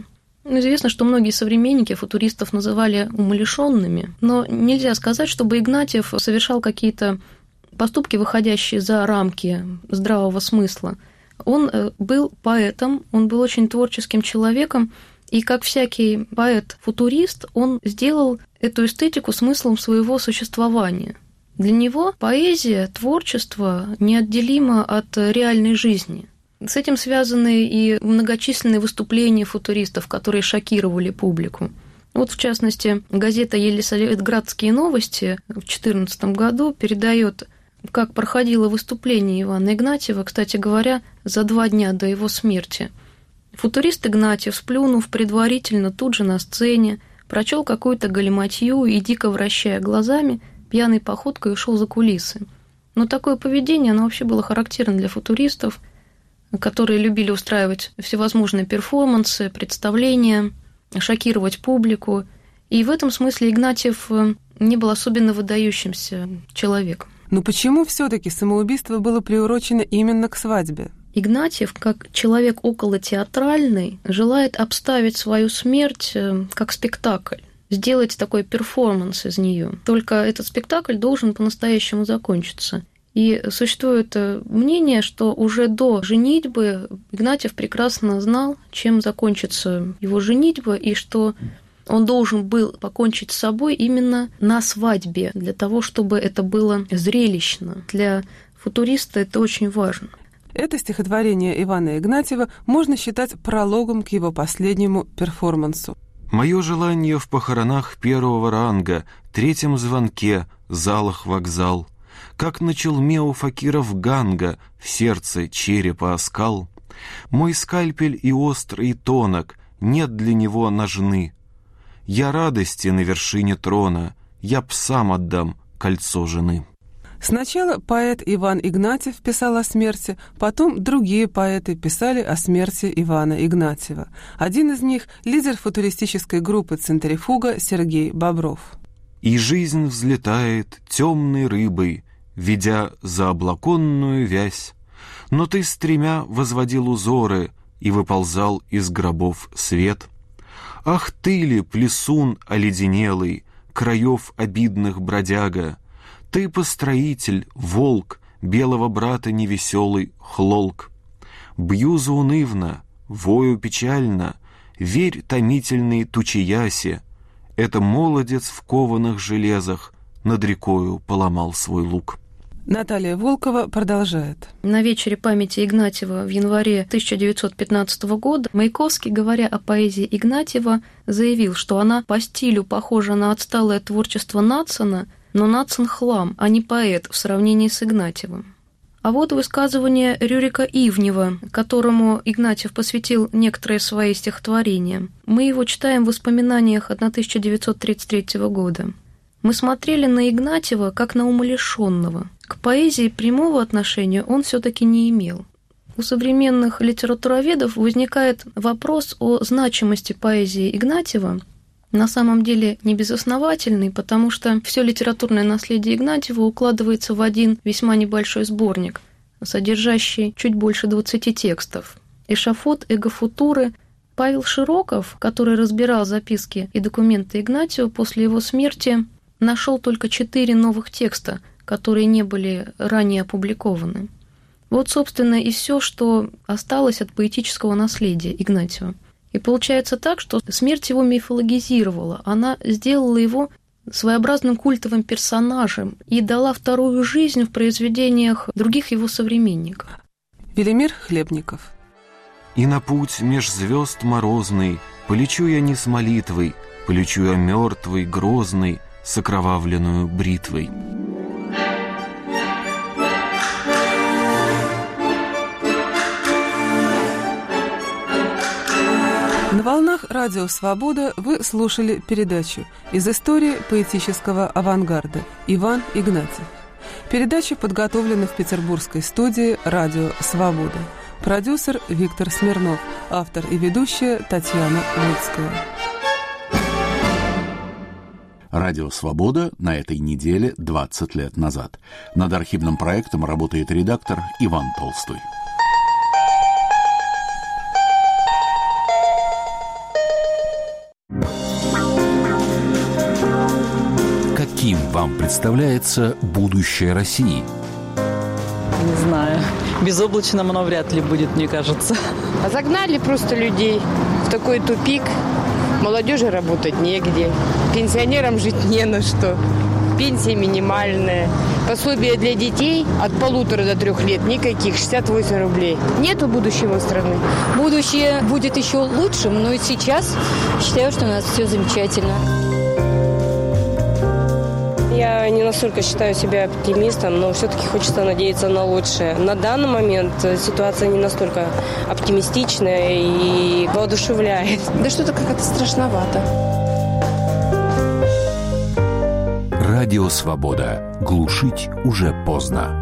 Известно, что многие современники футуристов называли умалишенными, но нельзя сказать, чтобы Игнатьев совершал какие-то поступки, выходящие за рамки здравого смысла. Он был поэтом, он был очень творческим человеком, и как всякий поэт-футурист, он сделал эту эстетику смыслом своего существования. Для него поэзия, творчество неотделимо от реальной жизни. С этим связаны и многочисленные выступления футуристов, которые шокировали публику. Вот, в частности, газета «Елисаветградские новости» в две тысячи четырнадцатом году передает, как проходило выступление Ивана Игнатьева, кстати говоря, за два дня до его смерти. Футурист Игнатьев, сплюнув предварительно тут же на сцене, прочел какую-то галиматью и, дико вращая глазами, пьяной походкой ушел за кулисы. Но такое поведение, оно вообще было характерно для футуристов, которые любили устраивать всевозможные перформансы, представления, шокировать публику. И в этом смысле Игнатьев не был особенно выдающимся человеком. Но почему все-таки самоубийство было приурочено именно к свадьбе? Игнатьев, как человек околотеатральный, желает обставить свою смерть как спектакль, сделать такой перформанс из нее. Только этот спектакль должен по-настоящему закончиться. И существует мнение, что уже до женитьбы Игнатьев прекрасно знал, чем закончится его женитьба, и что он должен был покончить с собой именно на свадьбе, для того, чтобы это было зрелищно. Для футуриста это очень важно. Это стихотворение Ивана Игнатьева можно считать прологом к его последнему перформансу. «Мое желание в похоронах первого ранга, третьем звонке, залах вокзал, как на челме у факиров ганга, в сердце черепа оскал. Мой скальпель и остр, и тонок, нет для него ножны. Я радости на вершине трона, я псам отдам кольцо жены». Сначала поэт Иван Игнатьев писал о смерти, потом другие поэты писали о смерти Ивана Игнатьева. Один из них – лидер футуристической группы «Центрифуга» Сергей Бобров. «И жизнь взлетает темной рыбой, ведя за облаконную вязь. Но ты с тремя возводил узоры и выползал из гробов свет. Ах ты ли, плесун оледенелый, краев обидных бродяга, ты построитель, волк, белого брата невеселый хлолк. Бью заунывно, вою печально, верь томительной тучиясе, это молодец в кованых железах над рекою поломал свой лук». Наталья Волкова продолжает. На вечере памяти Игнатьева в январе тысяча девятьсот пятнадцатого года Маяковский, говоря о поэзии Игнатьева, заявил, что она по стилю похожа на отсталое творчество Надсона, но Надсон хлам, а не поэт в сравнении с Игнатьевым. А вот высказывание Рюрика Ивнева, которому Игнатьев посвятил некоторые свои стихотворения. Мы его читаем в воспоминаниях тысяча девятьсот тридцать третьего года. «Мы смотрели на Игнатьева как на умалишенного. К поэзии прямого отношения он все-таки не имел. У современных литературоведов возникает вопрос о значимости поэзии Игнатьева, на самом деле не безосновательный, потому что все литературное наследие Игнатьева укладывается в один весьма небольшой сборник, содержащий чуть больше двадцати текстов. «Эшафот, эго-футуры». Павел Широков, который разбирал записки и документы Игнатьева после его смерти, нашел только четыре новых текста, которые не были ранее опубликованы. Вот, собственно, и все, что осталось от поэтического наследия Игнатьева. И получается так, что смерть его мифологизировала, она сделала его своеобразным культовым персонажем и дала вторую жизнь в произведениях других его современников. Велимир Хлебников. «И на путь меж звезд морозный полечу я не с молитвой, полечу я мертвый, грозный, с окровавленную бритвой». На волнах Радио Свобода вы слушали передачу «Из истории поэтического авангарда» Иван Игнатьев. Передача подготовлена в петербургской студии «Радио Свобода». Продюсер Виктор Смирнов, автор и ведущая Татьяна Луцкая. Радио «Свобода» на этой неделе двадцать лет назад. Над архивным проектом работает редактор Иван Толстой. Каким вам представляется будущее России? Не знаю. Безоблачным оно вряд ли будет, мне кажется. Загнали просто людей в такой тупик. Молодежи работать негде. Пенсионерам жить не на что. Пенсия минимальная. Пособие для детей от полутора до трех лет никаких, шестьдесят восемь рублей. Нету будущего страны. Будущее будет еще лучшим, но и сейчас считаю, что у нас все замечательно. Я не настолько считаю себя оптимистом, но все-таки хочется надеяться на лучшее. На данный момент ситуация не настолько оптимистичная и воодушевляет. Да что-то как-то страшновато. Радио «Свобода». Глушить уже поздно.